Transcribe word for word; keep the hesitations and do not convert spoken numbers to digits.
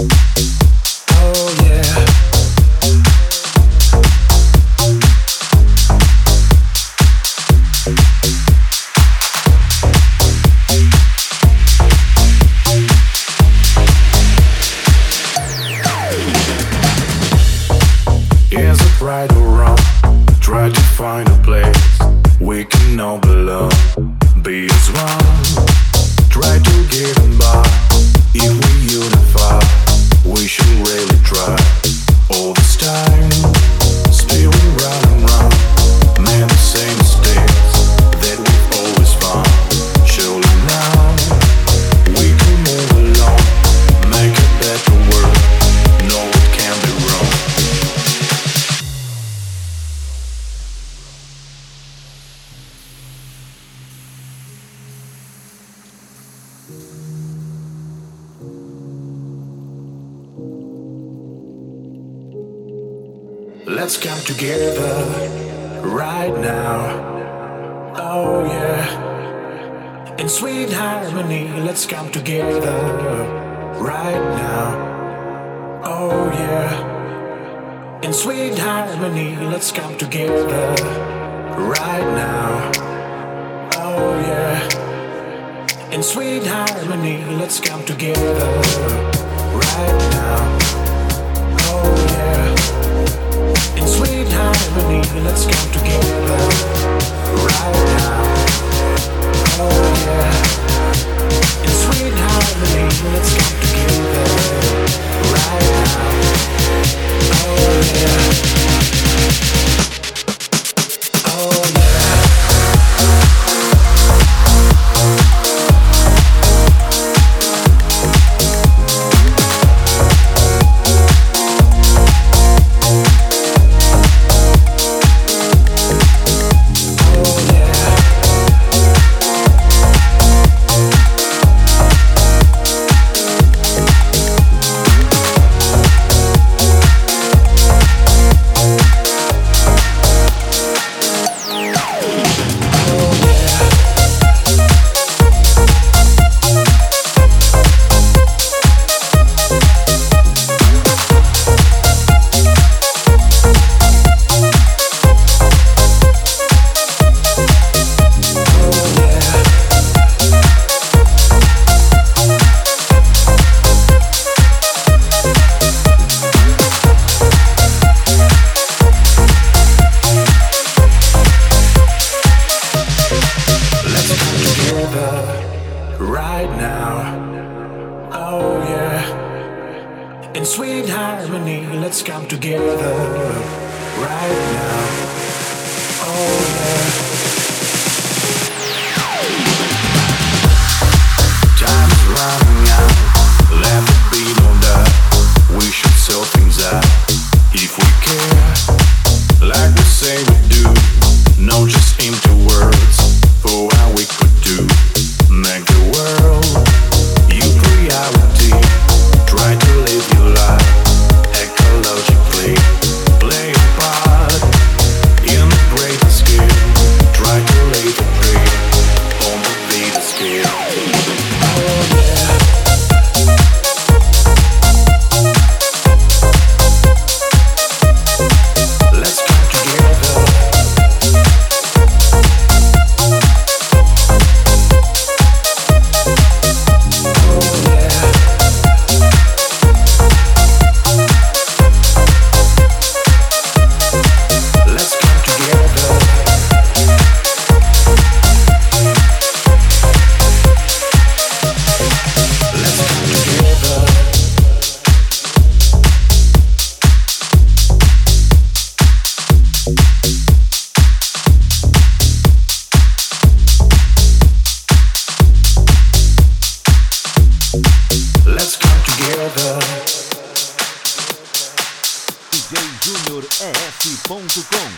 Oh yeah. Is it right or wrong? Try to find a place we can all belong. Be as one. Try to get them by. If we unify, we should really try. All this time, spewing round and round, man, the same mistakes that we've always found. Surely now we can move along, make a better world. No, it can't be wrong. Let's come together right now. Oh yeah. In sweet harmony, let's come together right now. Oh yeah. In sweet harmony, let's come together right now. Oh yeah. In sweet harmony, let's come together right now. Oh yeah. In sweet harmony, let's come together right now. Oh yeah. In sweet harmony, let's come together right now. Oh yeah. Oh yeah. Right now, oh yeah. In sweet harmony, let's come together right now, oh yeah. Time is running out, let it be no doubt. We should sort things out if we care, like we say we do. No, just empty words for what we could do. Make the world your reality. Try to live your life ecologically. Play a part in the greater scale. Try to live a dream on the bigger scale. Oh yeah. Let's come together. D J Júnior E S ponto com.